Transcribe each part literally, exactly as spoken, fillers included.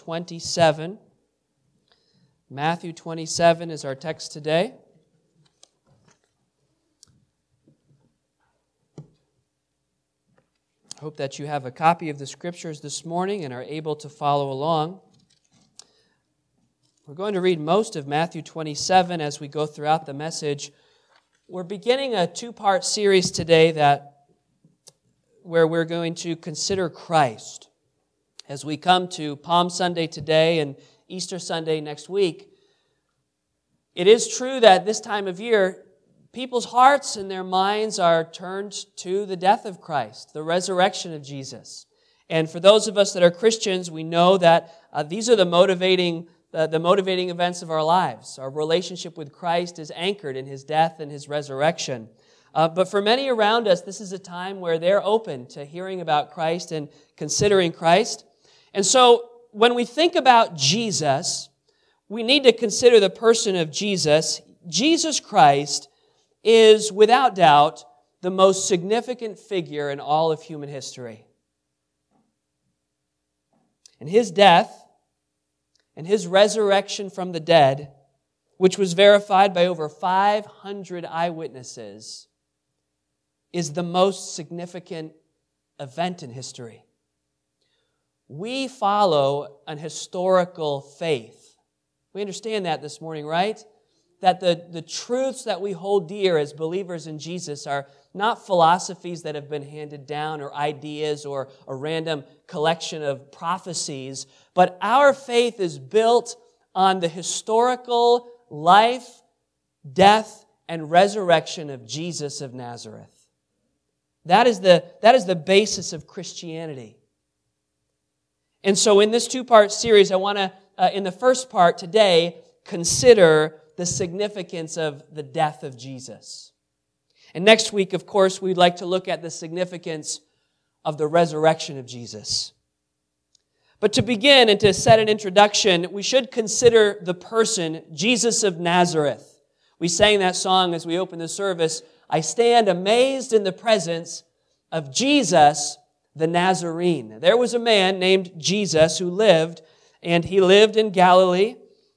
twenty-seven. Matthew twenty-seven is our text today. I hope that you have a copy of the Scriptures this morning and are able to follow along. We're going to read most of Matthew twenty-seven as we go throughout the message. We're beginning a two-part series today that where we're going to consider Christ. As we come to Palm Sunday today and Easter Sunday next week, it is true that this time of year, people's hearts and their minds are turned to the death of Christ, the resurrection of Jesus. And for those of us that are Christians, we know that uh, these are the motivating the, the motivating events of our lives. Our relationship with Christ is anchored in His death and His resurrection. Uh, but for many around us, this is a time where they're open to hearing about Christ and considering Christ. And so when we think about Jesus, we need to consider the person of Jesus. Jesus Christ is, without doubt, the most significant figure in all of human history. And His death and His resurrection from the dead, which was verified by over five hundred eyewitnesses, is the most significant event in history. We follow an historical faith. We understand that this morning, right? That the, the truths that we hold dear as believers in Jesus are not philosophies that have been handed down or ideas or a random collection of prophecies, but our faith is built on the historical life, death, and resurrection of Jesus of Nazareth. That is the, that is the basis of Christianity. And so in this two-part series, I want to, uh, in the first part today, consider the significance of the death of Jesus. And next week, of course, we'd like to look at the significance of the resurrection of Jesus. But to begin and to set an introduction, we should consider the person, Jesus of Nazareth. We sang that song as we opened the service, I stand amazed in the presence of Jesus the Nazarene. There was a man named Jesus who lived, and he lived in Galilee,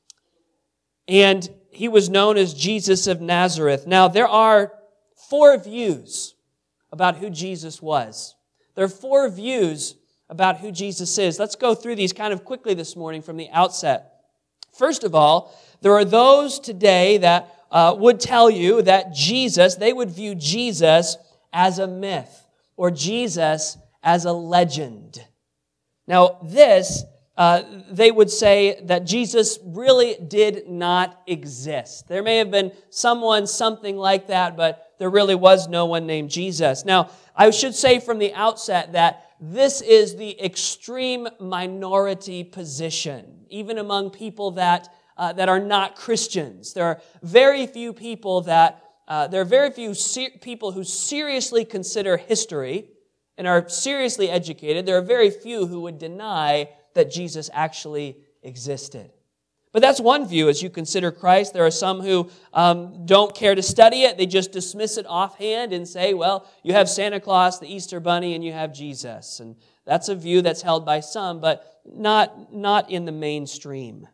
and he was known as Jesus of Nazareth. Now, there are four views about who Jesus was. There are four views about who Jesus is. Let's go through these kind of quickly this morning from the outset. First of all, there are those today that uh, would tell you that Jesus, they would view Jesus as a myth or Jesus as a legend. Now, this, uh, they would say that Jesus really did not exist. There may have been someone, something like that, but there really was no one named Jesus. Now, I should say from the outset that this is the extreme minority position, even among people that uh, that are not Christians. There are very few people that uh, there are very few ser- people who seriously consider history and are seriously educated. There are very few who would deny that Jesus actually existed. But that's one view as you consider Christ. There are some who um, don't care to study it. They just dismiss it offhand and say, well, you have Santa Claus, the Easter Bunny, and you have Jesus. And that's a view that's held by some, but not, not in the mainstream.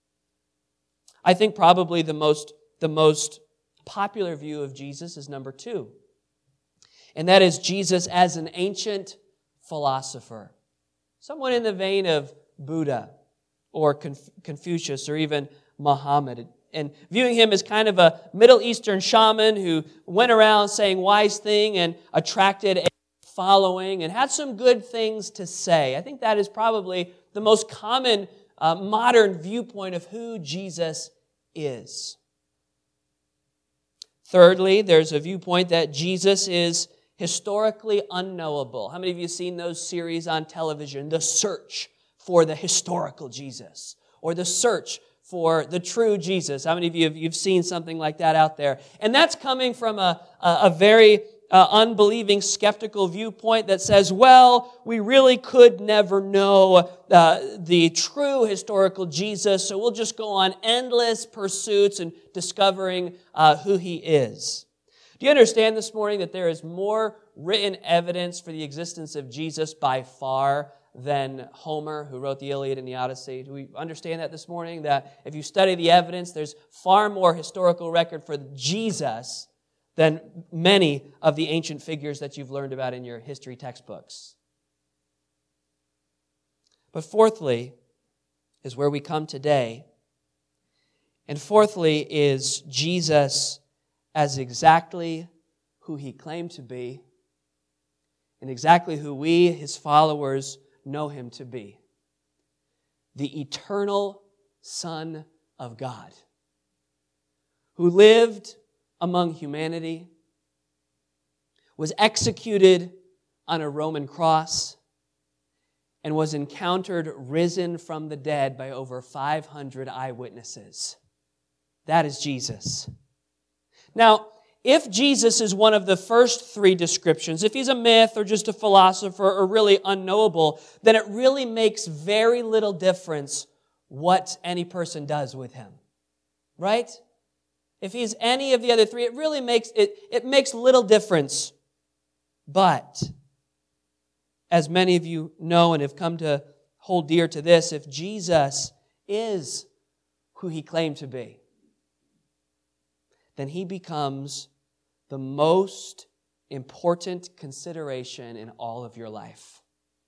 I think probably the most, the most popular view of Jesus is number two. And that is Jesus as an ancient philosopher. Someone in the vein of Buddha or Confucius or even Muhammad. And viewing him as kind of a Middle Eastern shaman who went around saying wise thing and attracted a following and had some good things to say. I think that is probably the most common uh, modern viewpoint of who Jesus is. Thirdly, there's a viewpoint that Jesus is historically unknowable. How many of you have seen those series on television? The Search for the Historical Jesus, or The Search for the True Jesus. How many of you have you've seen something like that out there? And that's coming from a, a, a very uh, unbelieving, skeptical viewpoint that says, well, we really could never know uh, the true historical Jesus, so we'll just go on endless pursuits and discovering uh, who He is. Do you understand this morning that there is more written evidence for the existence of Jesus by far than Homer, who wrote the Iliad and the Odyssey? Do we understand that this morning? That if you study the evidence, there's far more historical record for Jesus than many of the ancient figures that you've learned about in your history textbooks. But fourthly is where we come today. And fourthly is Jesus as exactly who he claimed to be and exactly who we, his followers, know him to be. The eternal Son of God, who lived among humanity, was executed on a Roman cross, and was encountered risen from the dead by over five hundred eyewitnesses. That is Jesus. Now, if Jesus is one of the first three descriptions, if he's a myth or just a philosopher or really unknowable, then it really makes very little difference what any person does with him. Right? If he's any of the other three, it really makes it, it makes little difference. But, as many of you know and have come to hold dear to this, if Jesus is who he claimed to be, then he becomes the most important consideration in all of your life.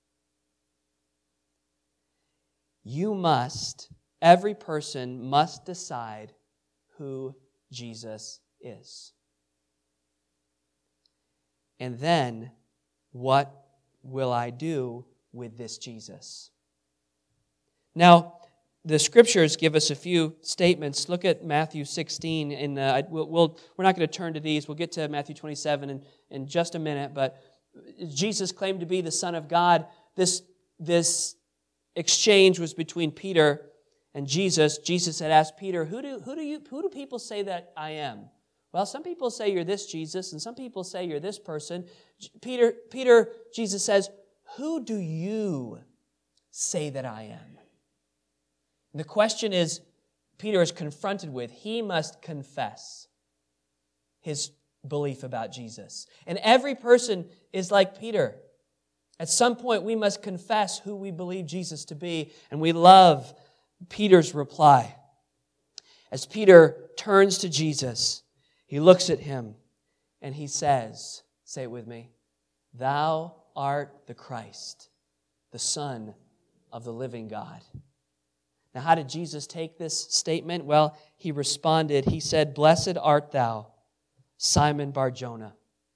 You must, every person must decide who Jesus is. And then, what will I do with this Jesus? Now, the Scriptures give us a few statements. Look at Matthew sixteen. And uh, we'll, we'll, we're not going to turn to these. We'll get to Matthew twenty-seven in, in just a minute. But Jesus claimed to be the Son of God. This, this exchange was between Peter and Jesus. Jesus had asked Peter, who do, who do you, who do people say that I am? Well, some people say you're this Jesus, and some people say you're this person. Peter, Peter, Jesus says, who do you say that I am? The question is, Peter is confronted with, he must confess his belief about Jesus. And every person is like Peter. At some point, we must confess who we believe Jesus to be. And we love Peter's reply. As Peter turns to Jesus, he looks at him and he says, say it with me, "Thou art the Christ, the Son of the living God." Now, how did Jesus take this statement? Well, he responded, he said, "Blessed art thou, Simon Bar-Jonah,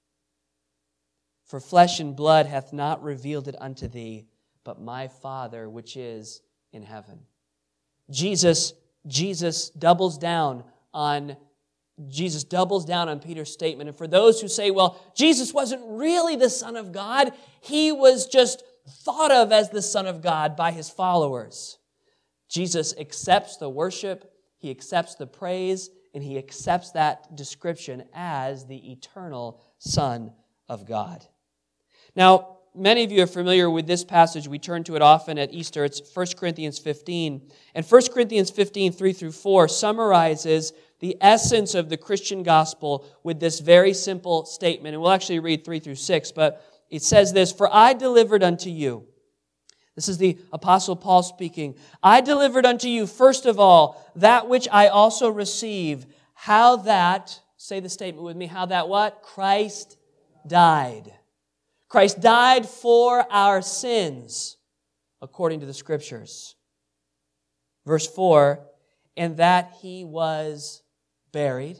for flesh and blood hath not revealed it unto thee, but my Father which is in heaven." Jesus, Jesus doubles down on Jesus doubles down on Peter's statement. And for those who say, well, Jesus wasn't really the Son of God, he was just thought of as the Son of God by his followers. Jesus accepts the worship, he accepts the praise, and he accepts that description as the eternal Son of God. Now, many of you are familiar with this passage. We turn to it often at Easter. It's First Corinthians fifteen. And First Corinthians fifteen, three through four summarizes the essence of the Christian gospel with this very simple statement. And we'll actually read three through six, but it says this, "For I delivered unto you," this is the Apostle Paul speaking, "I delivered unto you, first of all, that which I also received, how that," say the statement with me, "how that what? Christ died. Christ died for our sins, according to the Scriptures." Verse four, "And that he was buried,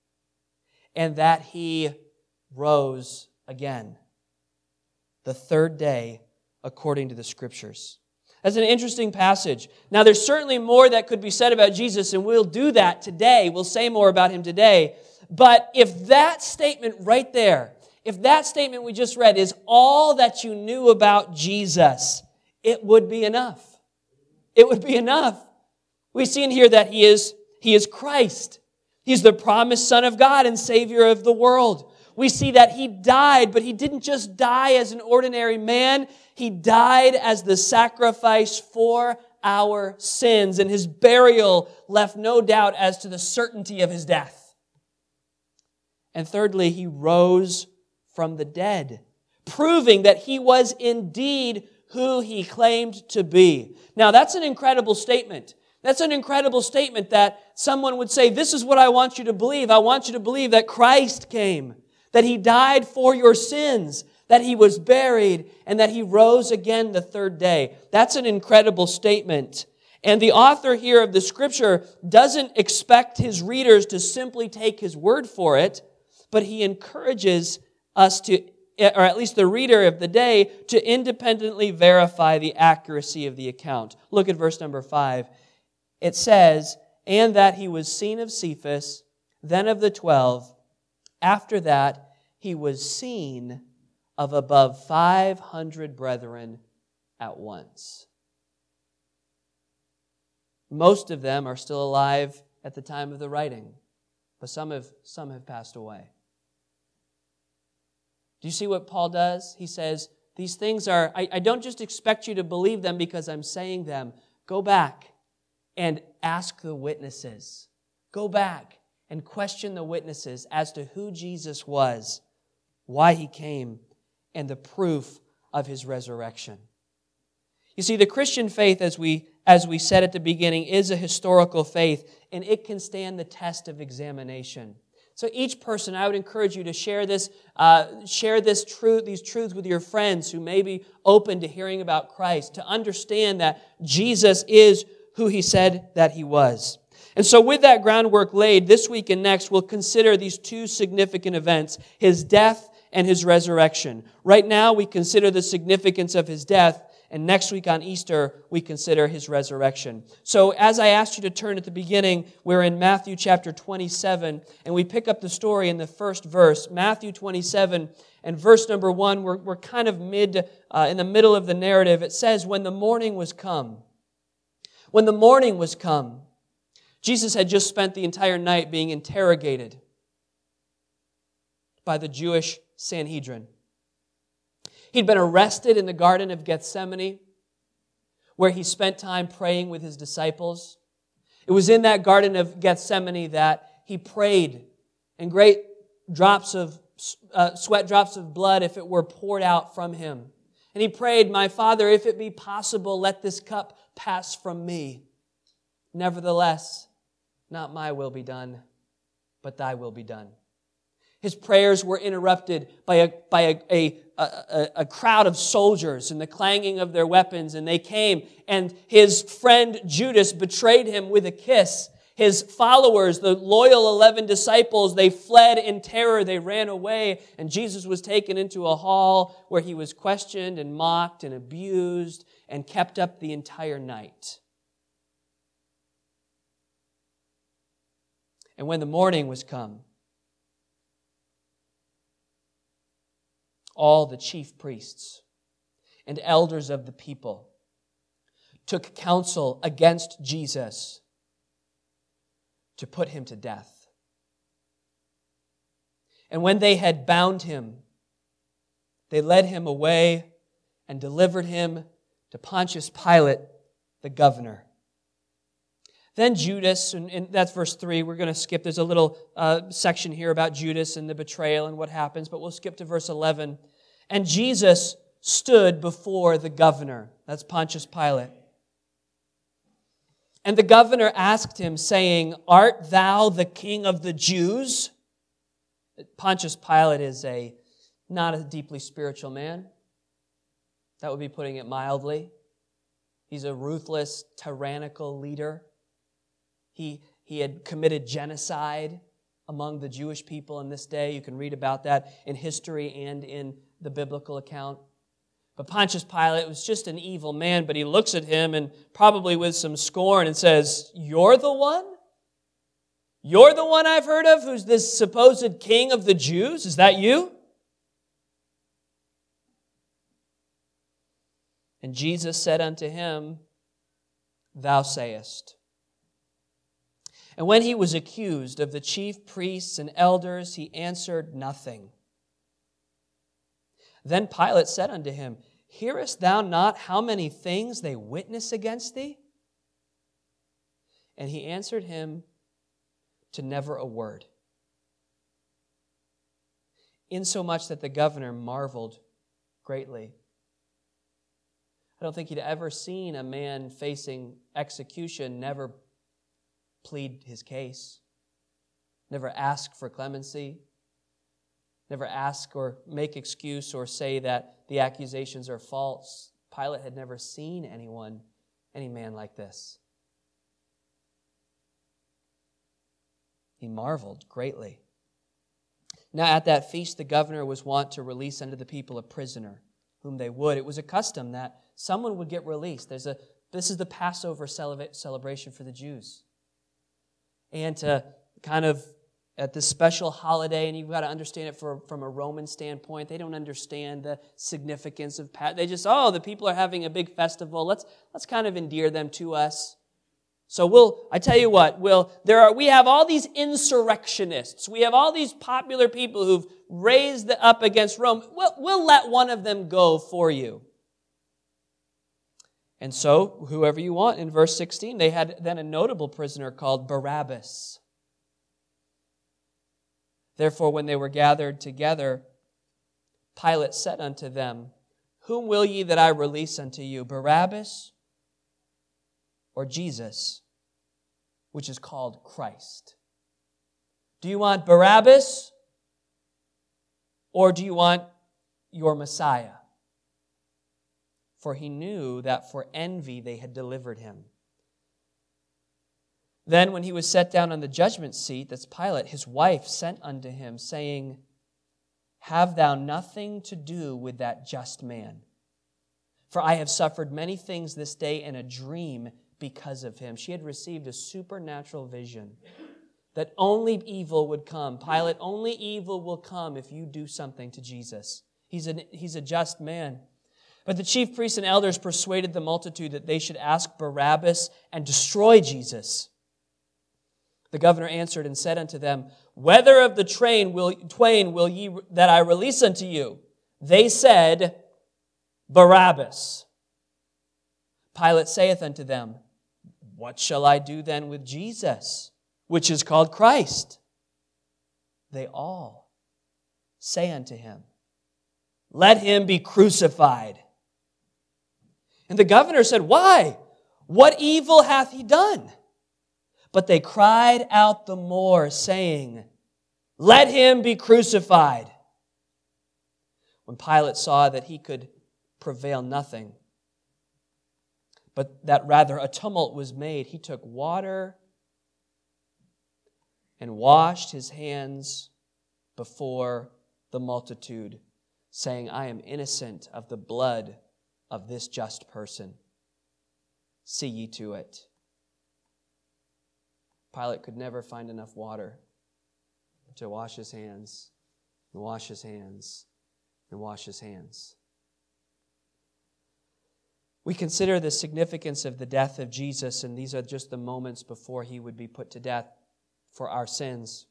and that he rose again the third day, according to the Scriptures." That's an interesting passage. Now, there's certainly more that could be said about Jesus, and we'll do that today. We'll say more about him today. But if that statement right there, if that statement we just read is all that you knew about Jesus, it would be enough. It would be enough. We see in here that he is, he is Christ. He's the promised Son of God and Savior of the world. We see that he died, but he didn't just die as an ordinary man. He died as the sacrifice for our sins, and his burial left no doubt as to the certainty of his death. And thirdly, he rose from the dead, proving that he was indeed who he claimed to be. Now, that's an incredible statement. That's an incredible statement that someone would say, this is what I want you to believe. I want you to believe that Christ came, that He died for your sins, that He was buried, and that He rose again the third day. That's an incredible statement. And the author here of the Scripture doesn't expect his readers to simply take his word for it, but he encourages us to, or at least the reader of the day, to independently verify the accuracy of the account. Look at verse number five. It says, and that he was seen of Cephas, then of the twelve. After that, he was seen of above five hundred brethren at once. Most of them are still alive at the time of the writing, but some have, some have passed away. Do you see what Paul does? He says, these things are, I, I don't just expect you to believe them because I'm saying them. Go back and ask the witnesses. Go back and question the witnesses as to who Jesus was, why He came, and the proof of His resurrection. You see, the Christian faith, as we, as we said at the beginning, is a historical faith, and it can stand the test of examination. So each person, I would encourage you to share this, uh, share this truth, these truths with your friends who may be open to hearing about Christ, to understand that Jesus is who He said that He was. And so with that groundwork laid, this week and next, we'll consider these two significant events, His death and His resurrection. Right now, we consider the significance of His death, and next week on Easter, we consider His resurrection. So as I asked you to turn at the beginning, we're in Matthew chapter twenty-seven, and we pick up the story in the first verse. Matthew twenty-seven and verse number one, we're, we're kind of mid, uh, in the middle of the narrative. It says, when the morning was come, when the morning was come, Jesus had just spent the entire night being interrogated by the Jewish Sanhedrin. He'd been arrested in the Garden of Gethsemane, where He spent time praying with His disciples. It was in that Garden of Gethsemane that He prayed, and great drops of uh, sweat drops of blood, if it were poured out from Him. And He prayed, my Father, if it be possible, let this cup pass from me. Nevertheless, not my will be done, but Thy will be done. His prayers were interrupted by a, by a, a, a, a crowd of soldiers and the clanging of their weapons, and they came, and His friend Judas betrayed Him with a kiss. His followers, the loyal eleven disciples, they fled in terror, they ran away, and Jesus was taken into a hall where He was questioned and mocked and abused and kept up the entire night. And when the morning was come, all the chief priests and elders of the people took counsel against Jesus to put Him to death. And when they had bound Him, they led Him away and delivered Him to Pontius Pilate, the governor. Then Judas, and, and that's verse three, we're going to skip. There's a little uh, section here about Judas and the betrayal and what happens, but we'll skip to verse eleven. And Jesus stood before the governor. That's Pontius Pilate. And the governor asked him, saying, art thou the king of the Jews? Pontius Pilate is a not a deeply spiritual man. That would be putting it mildly. He's a ruthless, tyrannical leader. He, he had committed genocide among the Jewish people in this day. You can read about that in history and in the biblical account. But Pontius Pilate was just an evil man, but he looks at him and probably with some scorn and says, you're the one? You're the one I've heard of who's this supposed king of the Jews? Is that you? And Jesus said unto him, thou sayest. And when he was accused of the chief priests and elders, he answered nothing. Then Pilate said unto him, hearest thou not how many things they witness against thee? And he answered him to never a word, insomuch that the governor marveled greatly. I don't think he'd ever seen a man facing execution never plead his case, never ask for clemency, never ask or make excuse or say that the accusations are false. Pilate had never seen anyone, any man like this. He marveled greatly. Now at that feast, the governor was wont to release unto the people a prisoner, whom they would. It was a custom that someone would get released. There's a This is the Passover celebration for the Jews. And to kind of, at this special holiday, and you've got to understand it for, from a Roman standpoint, they don't understand the significance of Passover. They just, oh, the people are having a big festival. Let's let's kind of endear them to us. So we'll, I tell you what, we'll, there are, we have all these insurrectionists. We have all these popular people who've raised up against Rome. We'll, we'll let one of them go for you. And so, whoever you want, in verse sixteen, they had then a notable prisoner called Barabbas. Therefore, when they were gathered together, Pilate said unto them, Whom will ye that I release unto you, Barabbas or Jesus, which is called Christ? Do you want Barabbas or do you want your Messiah? For he knew that for envy they had delivered him. Then when he was set down on the judgment seat, that's Pilate, his wife sent unto him, saying, Have thou nothing to do with that just man? For I have suffered many things this day in a dream because of him. She had received a supernatural vision that only evil would come. Pilate, only evil will come if you do something to Jesus. He's a, he's a just man. But the chief priests and elders persuaded the multitude that they should ask Barabbas and destroy Jesus. The governor answered and said unto them, Whether of the train will, twain will ye that I release unto you? They said, Barabbas. Pilate saith unto them, What shall I do then with Jesus, which is called Christ? They all say unto him, Let him be crucified. And the governor said, Why? What evil hath he done? But they cried out the more, saying, Let him be crucified. When Pilate saw that he could prevail nothing, but that rather a tumult was made, he took water and washed his hands before the multitude, saying, I am innocent of the blood of this just person. See ye to it. Pilate could never find enough water to wash his hands, and wash his hands, and wash his hands. We consider the significance of the death of Jesus, and these are just the moments before he would be put to death for our sins.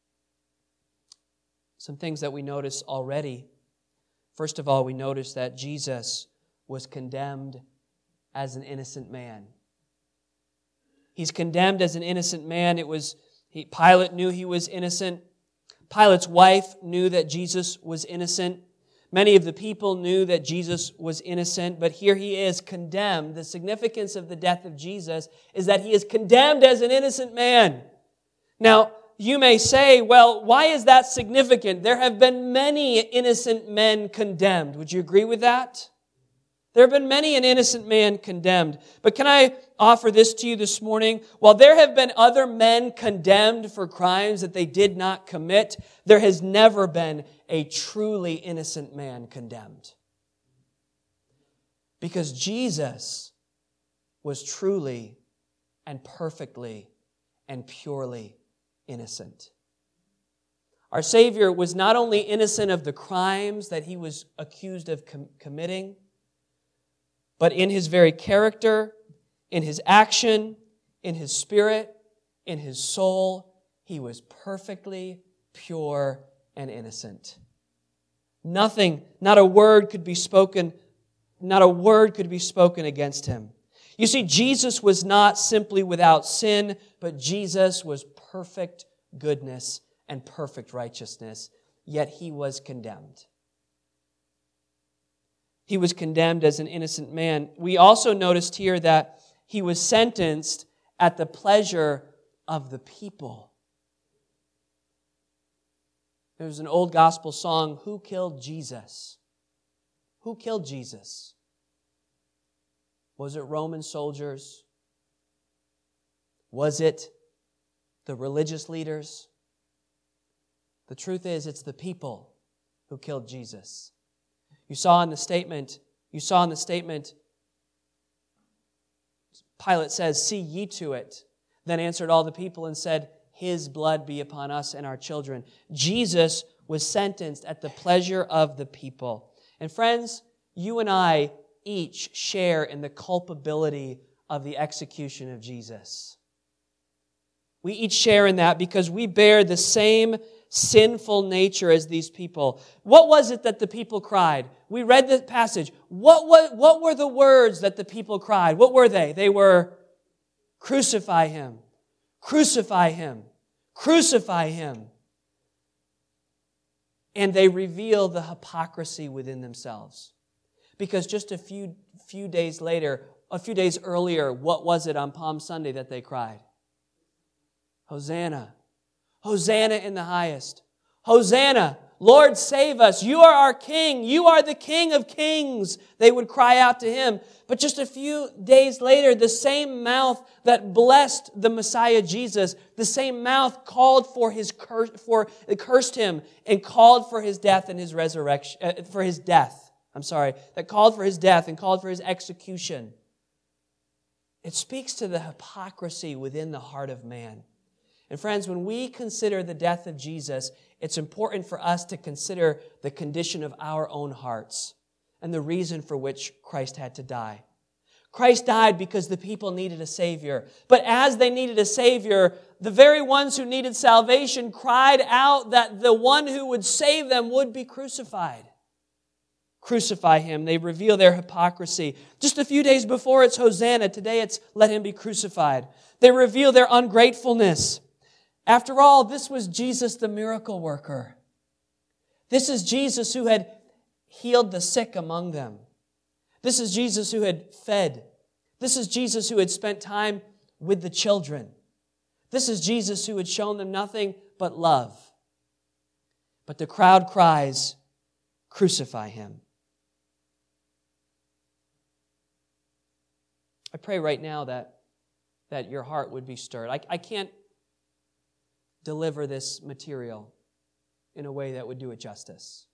Some things that we notice already. First of all, we notice that Jesus was condemned as an innocent man. He's condemned as an innocent man. It was he, Pilate knew he was innocent. Pilate's wife knew that Jesus was innocent. Many of the people knew that Jesus was innocent, but here he is condemned. The significance of the death of Jesus is that he is condemned as an innocent man. Now, you may say, well, why is that significant? There have been many innocent men condemned. Would you agree with that? There have been many an innocent man condemned. But can I offer this to you this morning? While there have been other men condemned for crimes that they did not commit, there has never been a truly innocent man condemned. Because Jesus was truly and perfectly and purely innocent. Our Savior was not only innocent of the crimes that he was accused of com- committing, but in his very character, in his action, in his spirit, in his soul, he was perfectly pure and innocent. Nothing, not a word could be spoken, not a word could be spoken against him. You see, Jesus was not simply without sin, but Jesus was perfect goodness and perfect righteousness, yet he was condemned. He was condemned as an innocent man. We also noticed here that he was sentenced at the pleasure of the people. There's an old gospel song, "Who Killed Jesus?" Who killed Jesus? Was it Roman soldiers? Was it the religious leaders? The truth is, it's the people who killed Jesus. You saw in the statement, you saw in the statement, Pilate says, "See ye to it." Then answered all the people and said, "His blood be upon us and our children." Jesus was sentenced at the pleasure of the people. And friends, you and I each share in the culpability of the execution of Jesus. We each share in that because we bear the same sinful nature as these people. What was it that the people cried? We read the passage. What, what, what were the words that the people cried? What were they? They were, "Crucify him, crucify him, crucify him." And they reveal the hypocrisy within themselves. Because just a few, few days later, a few days earlier, what was it on Palm Sunday that they cried? Hosanna. Hosanna in the highest. Hosanna. Lord, save us. You are our King. You are the King of kings. They would cry out to him. But just a few days later, the same mouth that blessed the Messiah Jesus, the same mouth called for his curse, for cursed him and called for his death and his resurrection, uh, for his death. I'm sorry, that called for his death and called for his execution. It speaks to the hypocrisy within the heart of man. And friends, when we consider the death of Jesus, it's important for us to consider the condition of our own hearts and the reason for which Christ had to die. Christ died because the people needed a Savior. But as they needed a Savior, the very ones who needed salvation cried out that the one who would save them would be crucified. Crucify him. They reveal their hypocrisy. Just a few days before, it's Hosanna. Today, it's let him be crucified. They reveal their ungratefulness. After all, this was Jesus, the miracle worker. This is Jesus who had healed the sick among them. This is Jesus who had fed. This is Jesus who had spent time with the children. This is Jesus who had shown them nothing but love. But the crowd cries, "Crucify him." I pray right now that, that your heart would be stirred. I, I can't deliver this material in a way that would do it justice.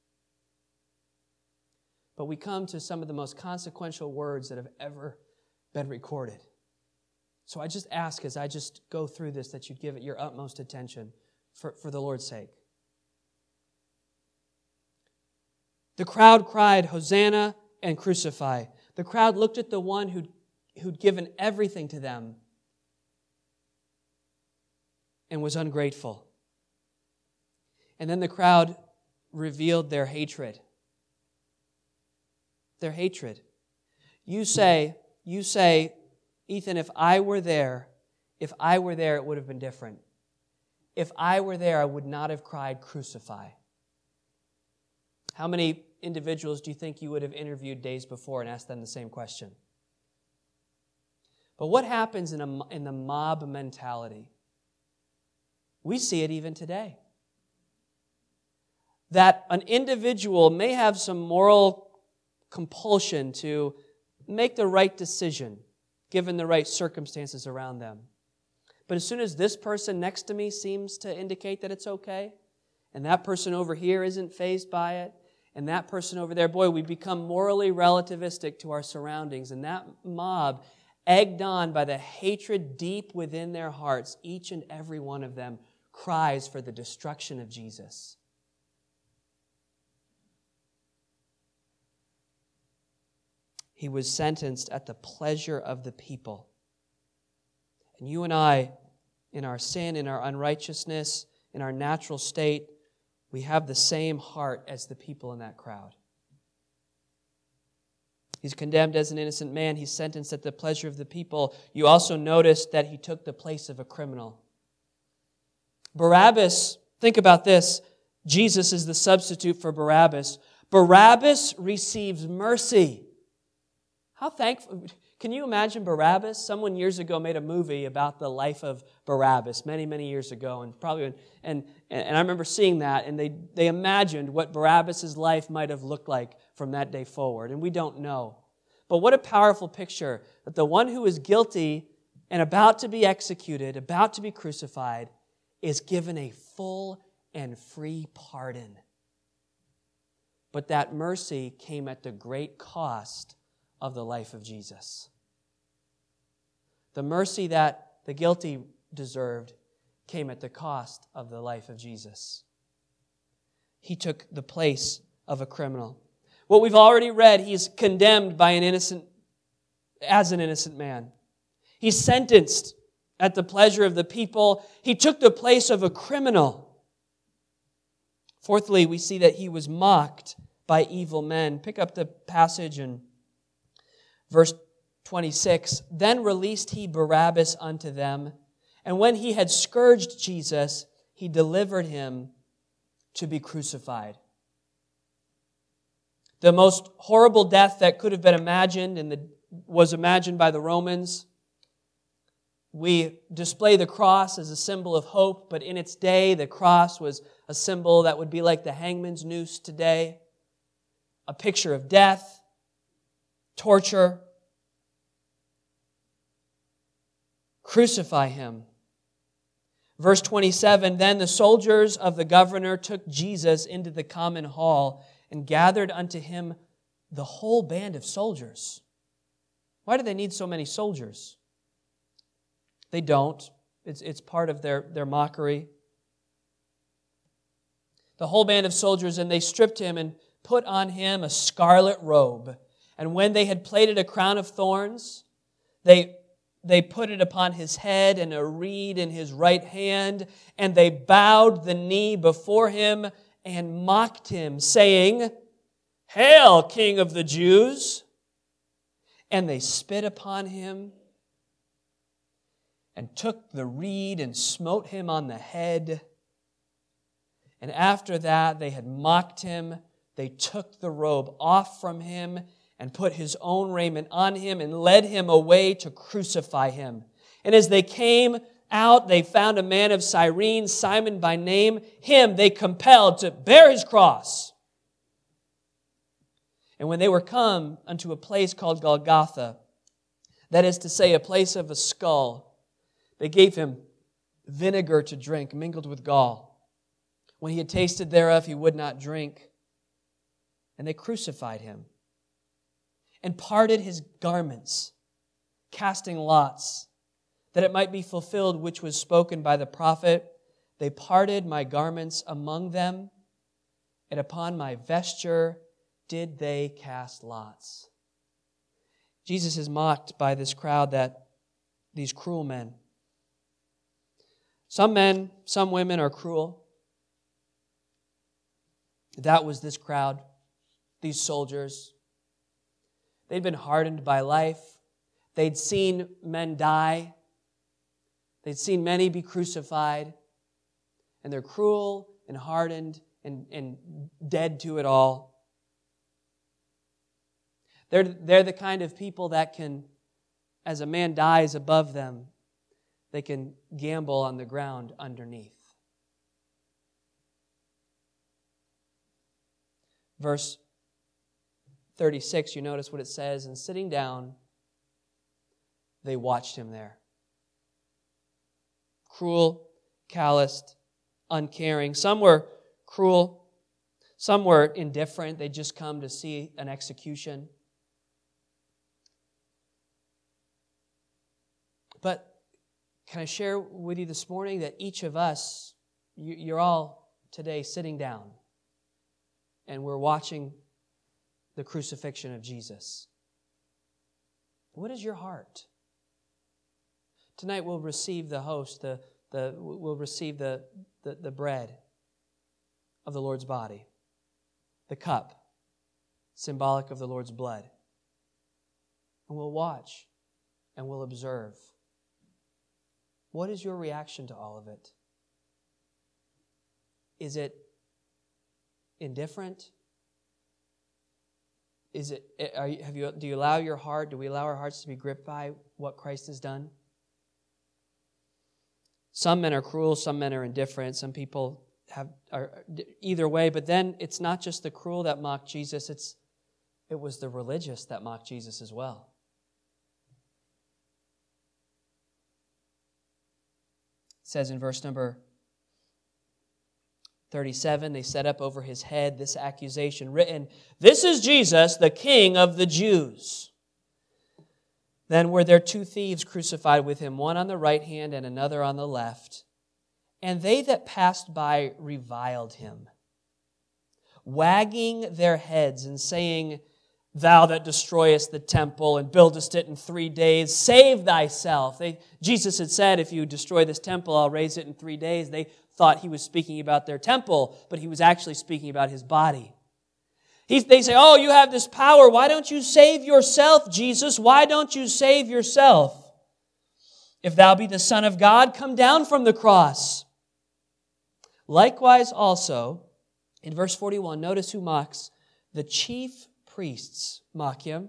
But we come to some of the most consequential words that have ever been recorded. So I just ask as I just go through this that you give it your utmost attention for, for the Lord's sake. The crowd cried, "Hosanna," and "Crucify." The crowd looked at the one who'd, who'd given everything to them and was ungrateful. And then the crowd revealed their hatred. Their hatred. You say, you say, "Ethan, if I were there, if I were there, it would have been different. If I were there, I would not have cried, 'Crucify.'" How many individuals do you think you would have interviewed days before and asked them the same question? But what happens in, a, in the mob mentality? We see it even today. That an individual may have some moral compulsion to make the right decision, given the right circumstances around them. But as soon as this person next to me seems to indicate that it's okay, and that person over here isn't fazed by it, and that person over there, boy, we become morally relativistic to our surroundings. And that mob, egged on by the hatred deep within their hearts, each and every one of them cries for the destruction of Jesus. He was sentenced at the pleasure of the people. And you and I, in our sin, in our unrighteousness, in our natural state, we have the same heart as the people in that crowd. He's condemned as an innocent man. He's sentenced at the pleasure of the people. You also notice that he took the place of a criminal. Barabbas, think about this. Jesus is the substitute for Barabbas. Barabbas receives mercy. How thankful. Can you imagine Barabbas? Someone years ago made a movie about the life of Barabbas, many, many years ago, and probably and and I remember seeing that, and they they imagined what Barabbas' life might have looked like from that day forward, and we don't know. But what a powerful picture that the one who is guilty and about to be executed, about to be crucified, is given a full and free pardon. But that mercy came at the great cost of the life of Jesus. The mercy that the guilty deserved came at the cost of the life of Jesus. He took the place of a criminal. What we've already read, he's condemned by an innocent, as an innocent man. He's sentenced at the pleasure of the people. He took the place of a criminal. Fourthly, we see that he was mocked by evil men. Pick up the passage in verse twenty-six. Then released he Barabbas unto them, and when he had scourged Jesus, he delivered him to be crucified. The most horrible death that could have been imagined and the, was imagined by the Romans. We display the cross as a symbol of hope, but in its day, the cross was a symbol that would be like the hangman's noose today, a picture of death, torture. Crucify him. Verse twenty-seven, then the soldiers of the governor took Jesus into the common hall and gathered unto him the whole band of soldiers. Why do they need so many soldiers? They don't. It's, it's part of their, their mockery. The whole band of soldiers, and they stripped him and put on him a scarlet robe. And when they had plaited a crown of thorns, they, they put it upon his head and a reed in his right hand, and they bowed the knee before him and mocked him, saying, Hail, King of the Jews! And they spit upon him and took the reed and smote him on the head. And after that they had mocked him, they took the robe off from him and put his own raiment on him and led him away to crucify him. And as they came out, they found a man of Cyrene, Simon by name. Him they compelled to bear his cross. And when they were come unto a place called Golgotha, that is to say, a place of a skull, they gave him vinegar to drink, mingled with gall. When he had tasted thereof, he would not drink. And they crucified him and parted his garments, casting lots, that it might be fulfilled which was spoken by the prophet. They parted my garments among them, and upon my vesture did they cast lots. Jesus is mocked by this crowd, that these cruel men. Some men, some women are cruel. That was this crowd, these soldiers. They'd been hardened by life. They'd seen men die. They'd seen many be crucified. And they're cruel and hardened and, and dead to it all. They're, they're the kind of people that can, as a man dies above them, they can gamble on the ground underneath. Verse thirty-six, you notice what it says, and sitting down, they watched him there. Cruel, calloused, uncaring. Some were cruel. Some were indifferent. They'd just come to see an execution. But can I share with you this morning that each of us, you're all today sitting down and we're watching the crucifixion of Jesus. What is your heart? Tonight we'll receive the host, the, the, we'll receive the, the, the bread of the Lord's body, the cup, symbolic of the Lord's blood. And we'll watch and we'll observe. What is your reaction to all of it? Is it indifferent? is it, are you, have you, do you allow your heart, do we allow our hearts to be gripped by what Christ has done? Some men are cruel, some men are indifferent, some people have are either way, but then it's not just the cruel that mocked Jesus, it's it was the religious that mocked Jesus as well. It says in verse number thirty-seven, they set up over his head this accusation written, "This is Jesus, the King of the Jews." Then were there two thieves crucified with him, one on the right hand and another on the left. And they that passed by reviled him, wagging their heads and saying, "Thou that destroyest the temple and buildest it in three days, save thyself." They, Jesus had said, if you destroy this temple, I'll raise it in three days. They thought he was speaking about their temple, but he was actually speaking about his body. He, they say, "Oh, you have this power. Why don't you save yourself, Jesus? Why don't you save yourself? If thou be the Son of God, come down from the cross." Likewise also, in verse forty-one, notice who mocks. The chief priests mock him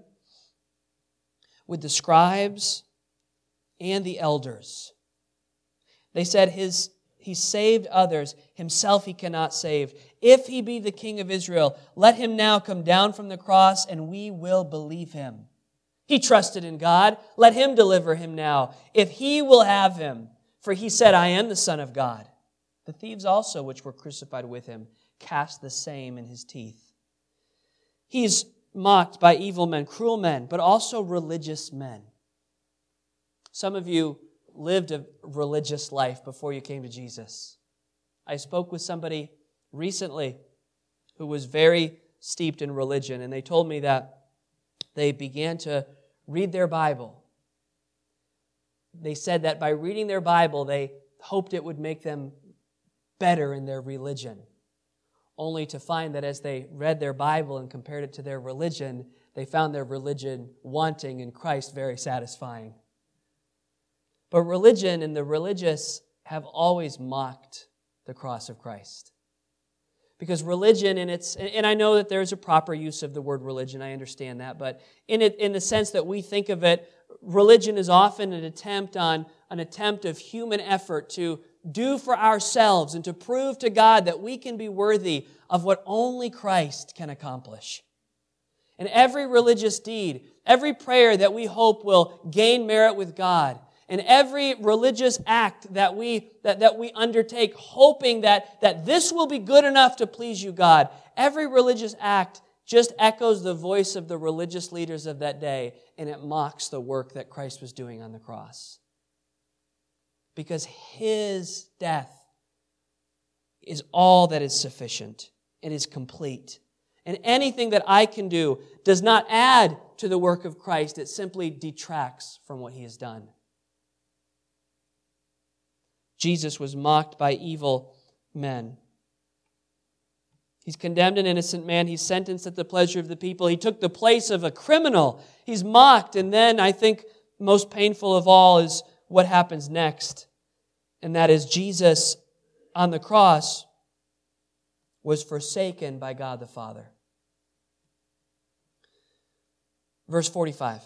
with the scribes and the elders. They said, his He saved others, himself he cannot save. If he be the King of Israel, let him now come down from the cross, and we will believe him. He trusted in God, let him deliver him now, if he will have him. For he said, "I am the Son of God." The thieves also, which were crucified with him, cast the same in his teeth. He's mocked by evil men, cruel men, but also religious men. Some of you lived a religious life before you came to Jesus. I spoke with somebody recently who was very steeped in religion, and they told me that they began to read their Bible. They said that by reading their Bible, they hoped it would make them better in their religion, only to find that as they read their Bible and compared it to their religion, they found their religion wanting and Christ very satisfying. But religion and the religious have always mocked the cross of Christ. Because religion in its, and I know that there's a proper use of the word religion, I understand that, but in it, in the sense that we think of it, religion is often an attempt on an attempt of human effort to do for ourselves and to prove to God that we can be worthy of what only Christ can accomplish. And every religious deed, every prayer that we hope will gain merit with God, and every religious act that we that, that we undertake, hoping that, that this will be good enough to please you, God, every religious act just echoes the voice of the religious leaders of that day, and it mocks the work that Christ was doing on the cross. Because his death is all that is sufficient. It is complete. And anything that I can do does not add to the work of Christ. It simply detracts from what he has done. Jesus was mocked by evil men. He's condemned an innocent man. He's sentenced at the pleasure of the people. He took the place of a criminal. He's mocked. And then I think most painful of all is what happens next. And that is Jesus on the cross was forsaken by God the Father. Verse forty-five.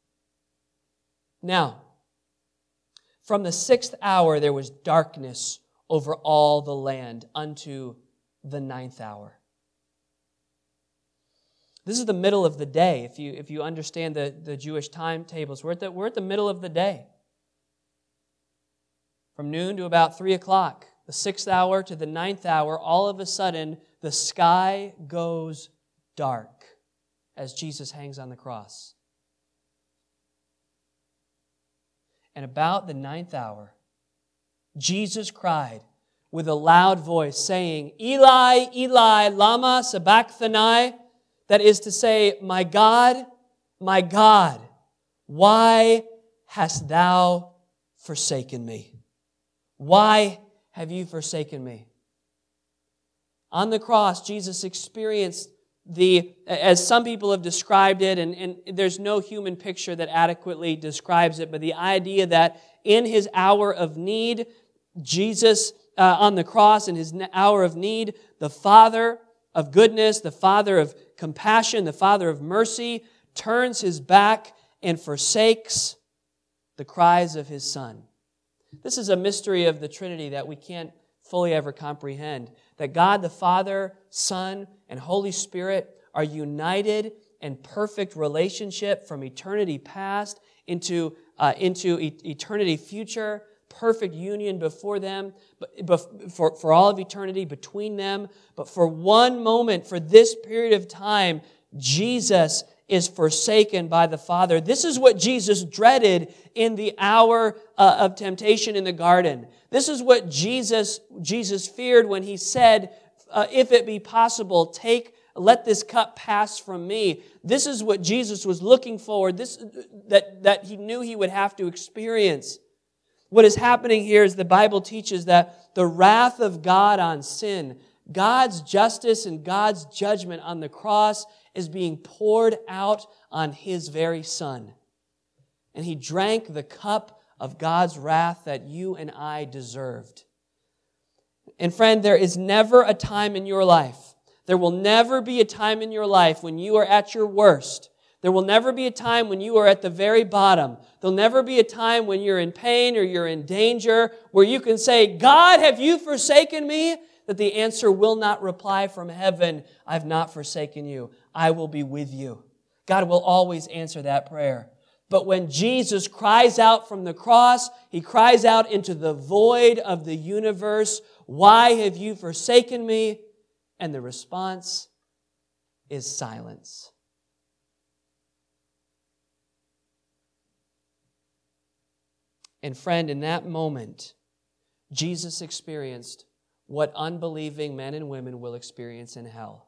Now, from the sixth hour there was darkness over all the land unto the ninth hour. This is the middle of the day. If you, if you understand the, the Jewish timetables, we're at the, we're at the middle of the day. From noon to about three o'clock, the sixth hour to the ninth hour, all of a sudden the sky goes dark as Jesus hangs on the cross. And about the ninth hour, Jesus cried with a loud voice, saying, "Eli, Eli, lama sabachthani," that is to say, "My God, my God, why hast thou forsaken me? Why have you forsaken me?" On the cross, Jesus experienced the, as some people have described it, and, and there's no human picture that adequately describes it, but the idea that in his hour of need, Jesus uh, on the cross, in his hour of need, the Father of goodness, the Father of compassion, the Father of mercy, turns His back and forsakes the cries of His Son. This is a mystery of the Trinity that we can't fully ever comprehend. That God the Father, Son, and Holy Spirit are united in perfect relationship from eternity past into, uh, into e- eternity future, perfect union before them, but for, for all of eternity between them. But for one moment, for this period of time, Jesus is forsaken by the Father. This is what Jesus dreaded in the hour uh, of temptation in the garden. This is what Jesus, Jesus feared when He said, uh, if it be possible, take, let this cup pass from me. This is what Jesus was looking forward, this, that, that He knew He would have to experience. What is happening here is the Bible teaches that the wrath of God on sin, God's justice and God's judgment on the cross is being poured out on His very Son. And He drank the cup of God's wrath that you and I deserved. And friend, there is never a time in your life, there will never be a time in your life when you are at your worst. There will never be a time when you are at the very bottom. There'll never be a time when you're in pain or you're in danger where you can say, God, have you forsaken me? That the answer will not reply from heaven, I've not forsaken you. I will be with you. God will always answer that prayer. But when Jesus cries out from the cross, He cries out into the void of the universe, why have you forsaken me? And the response is silence. And friend, in that moment, Jesus experienced what unbelieving men and women will experience in hell.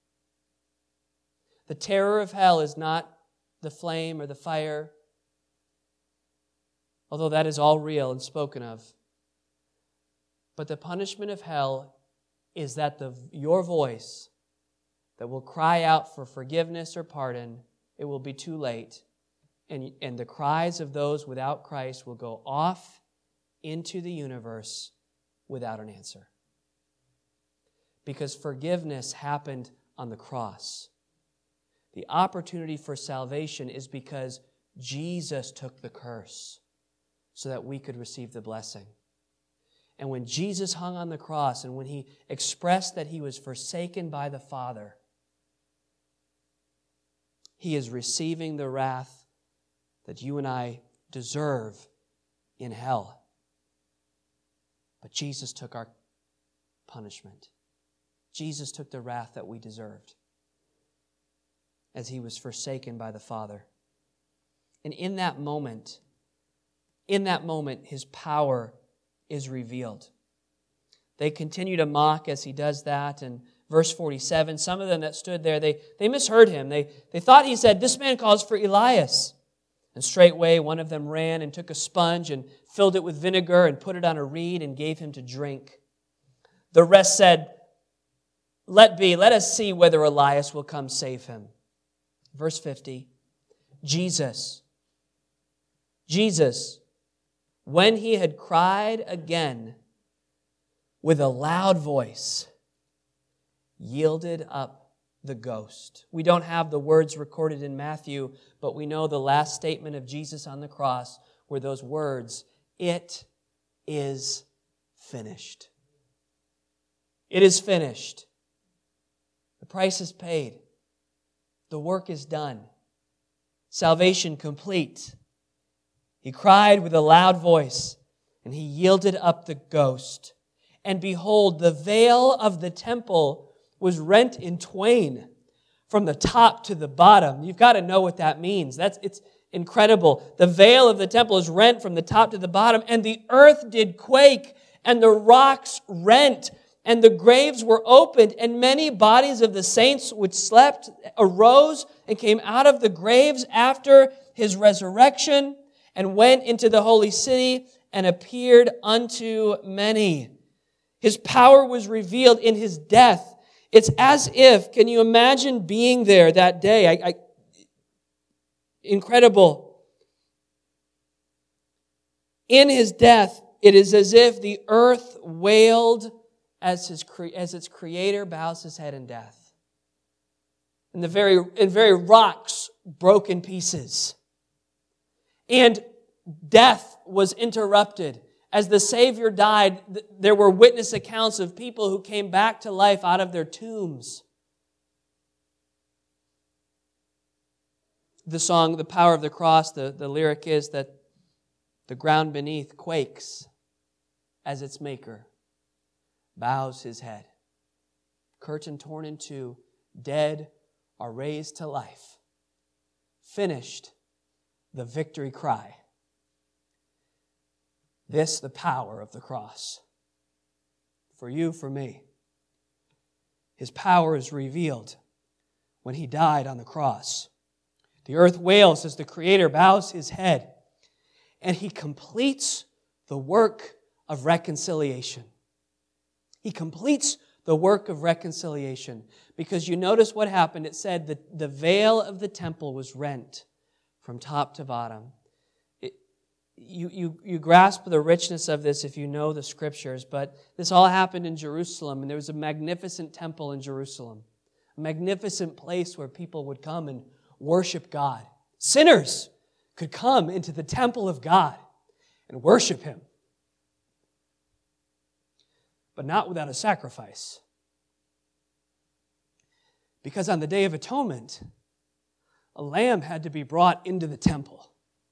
The terror of hell is not the flame or the fire, although that is all real and spoken of. But the punishment of hell is that the, your voice that will cry out for forgiveness or pardon, it will be too late. And, and the cries of those without Christ will go off into the universe without an answer. Because forgiveness happened on the cross. The opportunity for salvation is because Jesus took the curse so that we could receive the blessing. And when Jesus hung on the cross and when He expressed that He was forsaken by the Father, He is receiving the wrath that you and I deserve in hell. But Jesus took our punishment. Jesus took the wrath that we deserved as He was forsaken by the Father. And in that moment, in that moment, His power is revealed. They continue to mock as He does that. And verse forty-seven, some of them that stood there, they, they misheard Him. They, they thought He said, this man calls for Elias. And straightway one of them ran and took a sponge and filled it with vinegar and put it on a reed and gave him to drink. The rest said, let be, let us see whether Elias will come save him. Verse fifty, Jesus, Jesus, when He had cried again with a loud voice, yielded up the ghost. We don't have the words recorded in Matthew, but we know the last statement of Jesus on the cross were those words, it is finished. It is finished. The price is paid. The work is done. Salvation complete. He cried with a loud voice, and He yielded up the ghost. And behold, the veil of the temple was rent in twain from the top to the bottom. You've got to know what that means. That's it's incredible. The veil of the temple is rent from the top to the bottom, and the earth did quake, and the rocks rent, and the graves were opened, and many bodies of the saints which slept arose and came out of the graves after His resurrection, and went into the holy city and appeared unto many. His power was revealed in His death. It's as if, can you imagine being there that day? I, I, incredible. In His death, it is as if the earth wailed as, his, as its creator bows his head in death. And the very, and very rocks broke in pieces. And death was interrupted. As the Savior died, there were witness accounts of people who came back to life out of their tombs. The song, The Power of the Cross, the, the lyric is that the ground beneath quakes as its maker bows his head. Curtain torn in two, dead are raised to life. Finished, the victory cry. This, the power of the cross. For you, for me. His power is revealed when he died on the cross. The earth wails as the Creator bows his head, and he completes the work of reconciliation. He completes the work of reconciliation. Because you notice what happened. It said that the veil of the temple was rent from top to bottom. It, you, you, you grasp the richness of this if you know the Scriptures, but this all happened in Jerusalem, and there was a magnificent temple in Jerusalem. A magnificent place where people would come and worship God. Sinners could come into the temple of God and worship Him. But not without a sacrifice. Because on the Day of Atonement, a lamb had to be brought into the temple.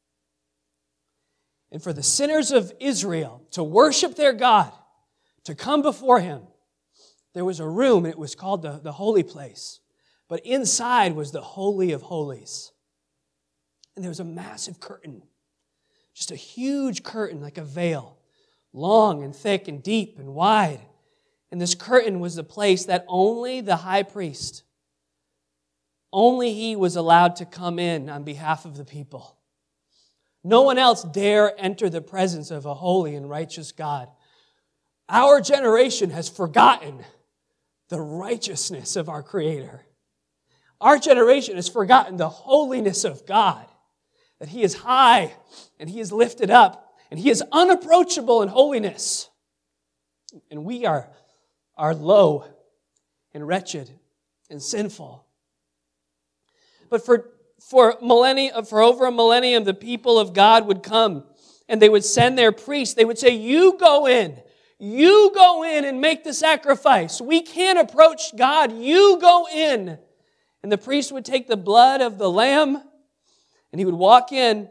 And for the sinners of Israel to worship their God, to come before Him, there was a room, and it was called the, the Holy Place. But inside was the Holy of Holies. And there was a massive curtain. Just a huge curtain, like a veil. Long and thick and deep and wide. And this curtain was the place that only the high priest, only he was allowed to come in on behalf of the people. No one else dare enter the presence of a holy and righteous God. Our generation has forgotten the righteousness of our Creator. Our generation has forgotten the holiness of God, that He is high and He is lifted up and He is unapproachable in holiness. And we are, are low and wretched and sinful. But for, for, millennia, for over a millennium, the people of God would come and they would send their priests. They would say, you go in. You go in and make the sacrifice. We can't approach God. You go in. And the priest would take the blood of the lamb and he would walk in.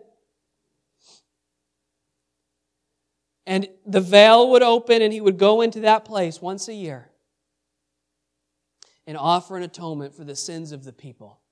And the veil would open and he would go into that place once a year and offer an atonement for the sins of the people.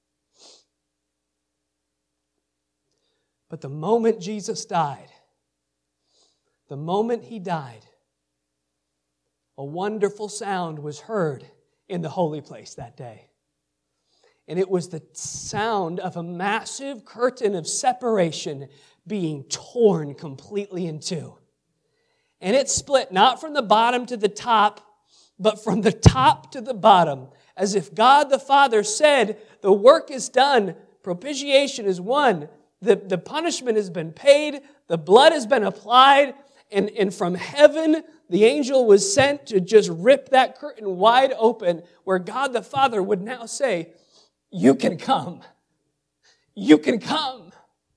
But the moment Jesus died, the moment He died, a wonderful sound was heard in the holy place that day. And it was the sound of a massive curtain of separation being torn completely in two. And it split not from the bottom to the top, but from the top to the bottom. As if God the Father said, the work is done, propitiation is won, the, the punishment has been paid, the blood has been applied, and, and from heaven the angel was sent to just rip that curtain wide open, where God the Father would now say, you can come. You can come.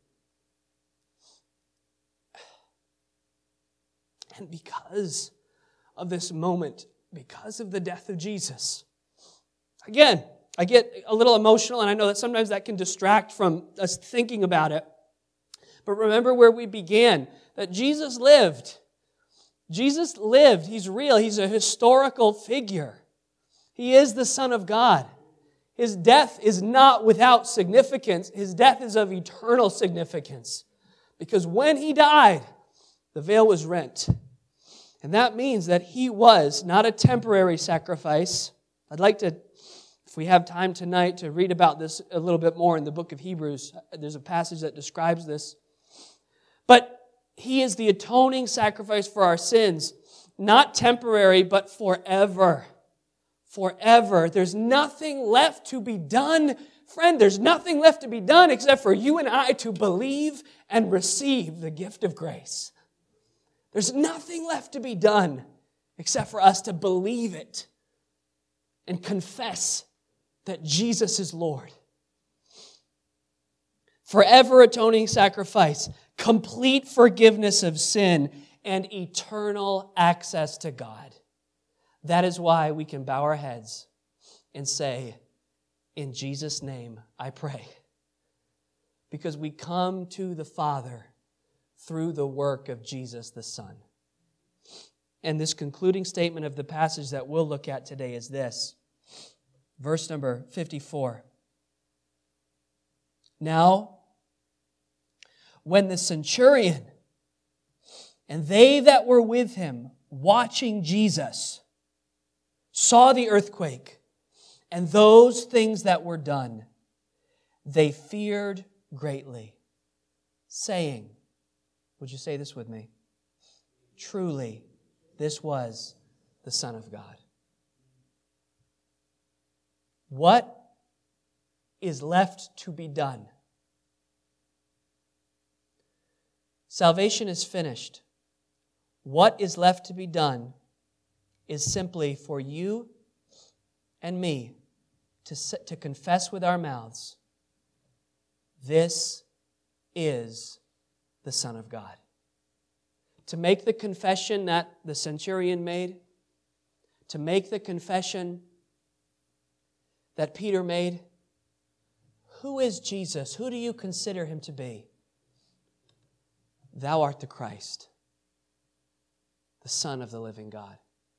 And because of this moment, because of the death of Jesus, again, I get a little emotional, and I know that sometimes that can distract from us thinking about it. But remember where we began, that Jesus lived. Jesus lived. He's real. He's a historical figure. He is the Son of God. His death is not without significance. His death is of eternal significance. Because when He died, the veil was rent. And that means that He was not a temporary sacrifice. I'd like to, if we have time tonight, to read about this a little bit more in the book of Hebrews. There's a passage that describes this. But He is the atoning sacrifice for our sins. Not temporary, but forever. Forever. There's nothing left to be done. Friend, there's nothing left to be done except for you and I to believe and receive the gift of grace. There's nothing left to be done except for us to believe it and confess that Jesus is Lord. Forever atoning sacrifice, complete forgiveness of sin, and eternal access to God. That is why we can bow our heads and say, in Jesus' name I pray. Because we come to the Father through the work of Jesus the Son. And this concluding statement of the passage that we'll look at today is this. Verse number fifty-four. Now, when the centurion and they that were with him watching Jesus saw the earthquake and those things that were done, they feared greatly, saying, would you say this with me? Truly, this was the Son of God. What is left to be done? Salvation is finished. What is left to be done is simply for you and me to, to confess with our mouths, this is the Son of God. To make the confession that the centurion made, to make the confession that Peter made, who is Jesus? Who do you consider him to be? Thou art the Christ, the Son of the living God.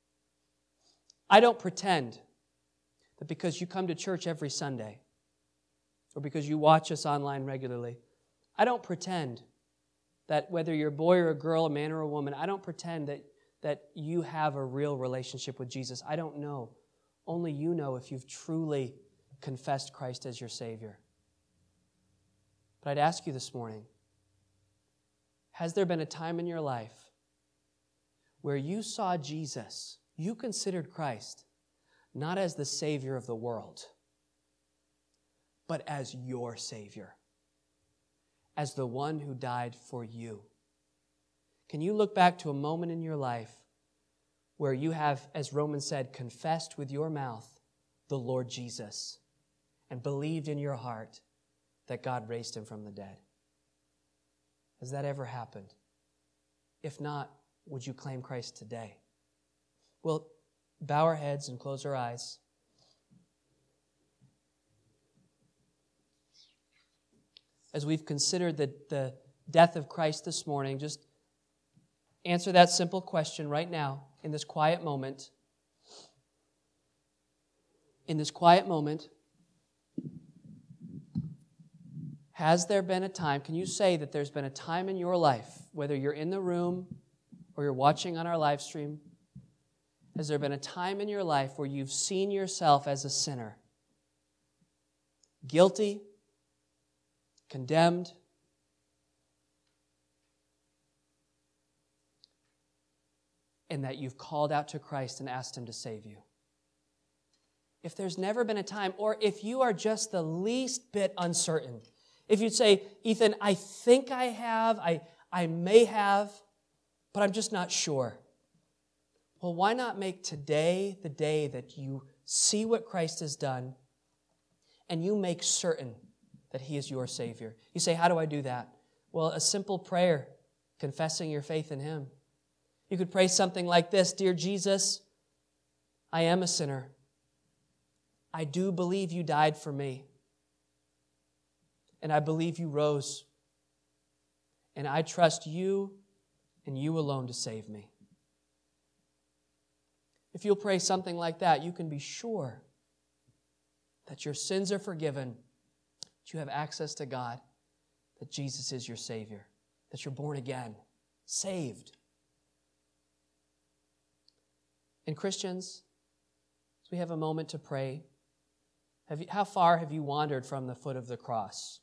I don't pretend that because you come to church every Sunday or because you watch us online regularly, I don't pretend that whether you're a boy or a girl, a man or a woman, I don't pretend that, that you have a real relationship with Jesus. I don't know. Only you know if you've truly confessed Christ as your Savior. But I'd ask you this morning, has there been a time in your life where you saw Jesus, you considered Christ, not as the Savior of the world, but as your Savior, as the one who died for you? Can you look back to a moment in your life where you have, as Romans said, confessed with your mouth the Lord Jesus and believed in your heart that God raised him from the dead? Has that ever happened? If not, would you claim Christ today? We'll bow our heads and close our eyes. As we've considered the, the death of Christ this morning, just answer that simple question right now in this quiet moment. In this quiet moment, has there been a time, can you say that there's been a time in your life, whether you're in the room or you're watching on our live stream, has there been a time in your life where you've seen yourself as a sinner, guilty, condemned, and that you've called out to Christ and asked him to save you? If there's never been a time, or if you are just the least bit uncertain, if you'd say, Ethan, I think I have, I, I may have, but I'm just not sure. Well, why not make today the day that you see what Christ has done and you make certain that he is your Savior? You say, how do I do that? Well, a simple prayer, confessing your faith in him. You could pray something like this: Dear Jesus, I am a sinner. I do believe you died for me. And I believe you rose. And I trust you and you alone to save me. If you'll pray something like that, you can be sure that your sins are forgiven, that you have access to God, that Jesus is your Savior, that you're born again, saved. And Christians, as we have a moment to pray, have you, how far have you wandered from the foot of the cross?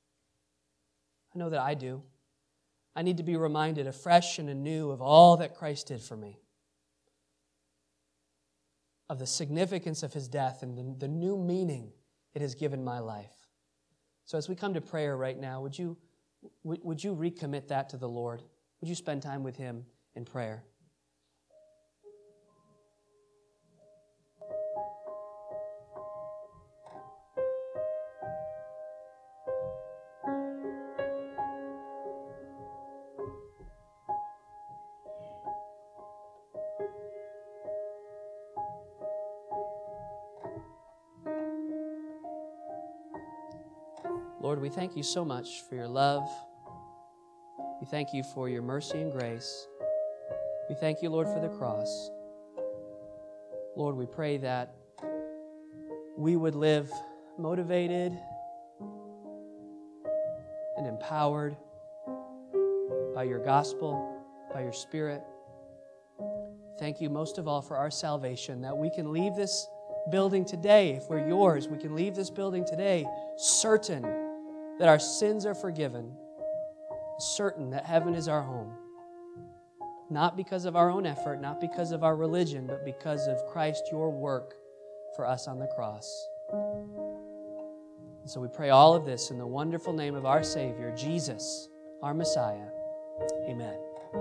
I know that I do. I need to be reminded afresh and anew of all that Christ did for me, of the significance of his death and the, the new meaning it has given my life. So as we come to prayer right now, would you, would, would you recommit that to the Lord? Would you spend time with him in prayer? Lord, we thank you so much for your love. We thank you for your mercy and grace. We thank you, Lord, for the cross. Lord, we pray that we would live motivated and empowered by your gospel, by your Spirit. Thank you most of all for our salvation, that we can leave this building today, if we're yours, we can leave this building today certain that our sins are forgiven, certain that heaven is our home. Not because of our own effort, not because of our religion, but because of Christ, your work for us on the cross. And so we pray all of this in the wonderful name of our Savior, Jesus, our Messiah. Amen.